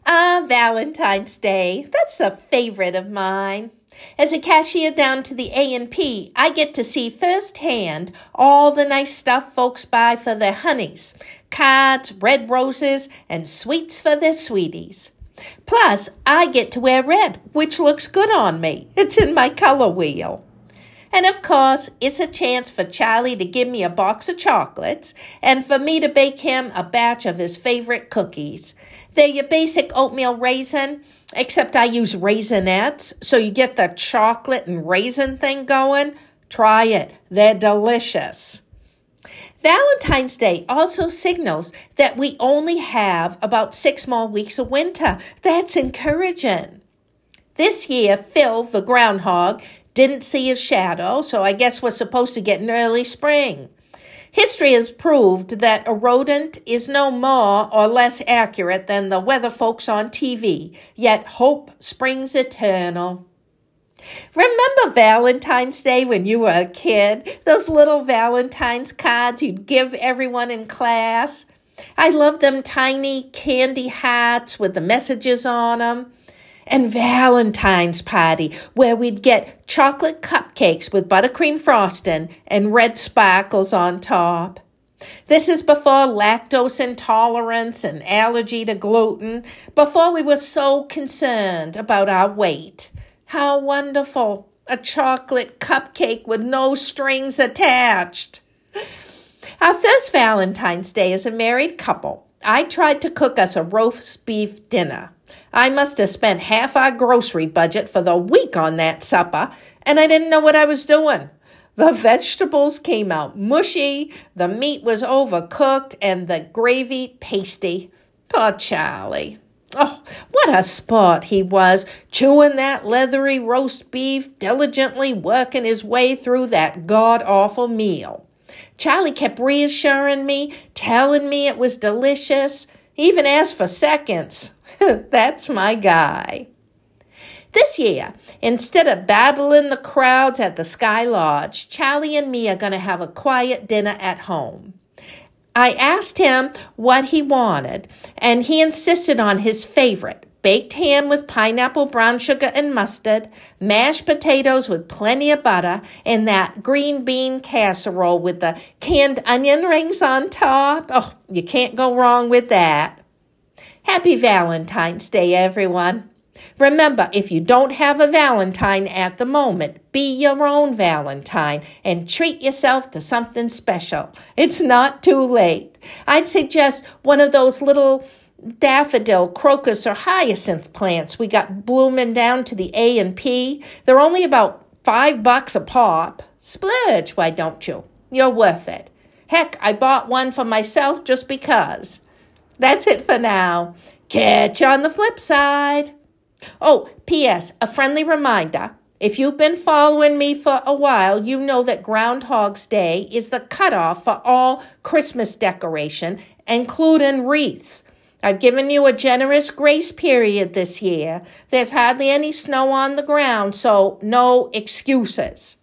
Valentine's Day. That's a favorite of mine. As a cashier down to the A&P, I get to see firsthand all the nice stuff folks buy for their honeys, cards, red roses, and sweets for their sweeties. Plus, I get to wear red, which looks good on me. It's in my color wheel. And of course, it's a chance for Charlie to give me a box of chocolates and for me to bake him a batch of his favorite cookies. They're your basic oatmeal raisin, except I use Raisinets, so you get the chocolate and raisin thing going. Try it. They're delicious. Valentine's Day also signals that we only have about 6 more weeks of winter. That's encouraging. This year, Phil, the groundhog, didn't see his shadow, so I guess we're supposed to get an early spring. History has proved that a rodent is no more or less accurate than the weather folks on TV, yet hope springs eternal. Remember Valentine's Day when you were a kid? Those little Valentine's cards you'd give everyone in class? I love them tiny candy hearts with the messages on them. And Valentine's party, where we'd get chocolate cupcakes with buttercream frosting and red sparkles on top. This is before lactose intolerance and allergy to gluten, before we were so concerned about our weight. How wonderful! A chocolate cupcake with no strings attached. Our first Valentine's Day as a married couple, I tried to cook us a roast beef dinner. I must have spent half our grocery budget for the week on that supper, and I didn't know what I was doing. The vegetables came out mushy, the meat was overcooked, and the gravy pasty. Poor Charlie. Oh, what a sport he was, chewing that leathery roast beef, diligently working his way through that god-awful meal. Charlie kept reassuring me, telling me it was delicious, even asked for seconds. That's my guy. This year, instead of battling the crowds at the Sky Lodge, Charlie and me are going to have a quiet dinner at home. I asked him what he wanted, and he insisted on his favorite, baked ham with pineapple, brown sugar, and mustard, mashed potatoes with plenty of butter, and that green bean casserole with the canned onion rings on top. Oh, you can't go wrong with that. Happy Valentine's Day, everyone. Remember, if you don't have a Valentine at the moment, be your own Valentine and treat yourself to something special. It's not too late. I'd suggest one of those little daffodil, crocus, or hyacinth plants we got blooming down to the A&P. They're only about $5 a pop. Splurge, why don't you? You're worth it. Heck, I bought one for myself just because. That's it for now. Catch you on the flip side. Oh, P.S., a friendly reminder. If you've been following me for a while, you know that Groundhog's Day is the cutoff for all Christmas decoration, including wreaths. I've given you a generous grace period this year. There's hardly any snow on the ground, so no excuses.